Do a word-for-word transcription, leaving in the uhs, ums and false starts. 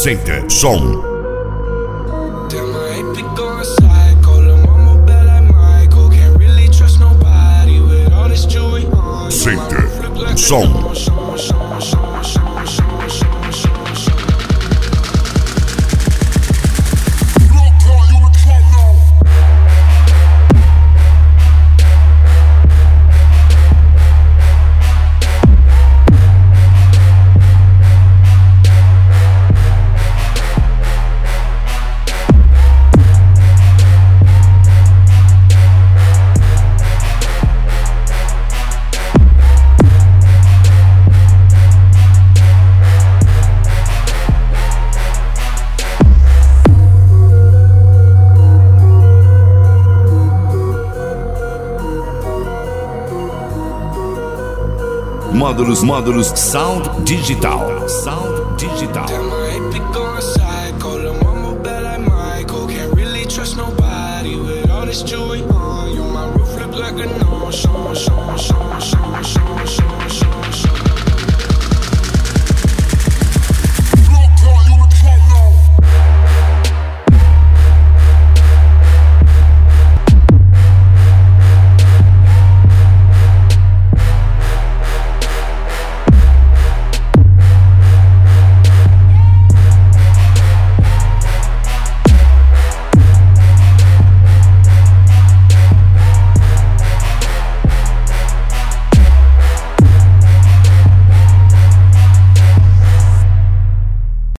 Center Som. Center Som. Módulos, módulos, Sound Digital. Sound Digital. Like a no, show, show, show, show, show, show, show, show.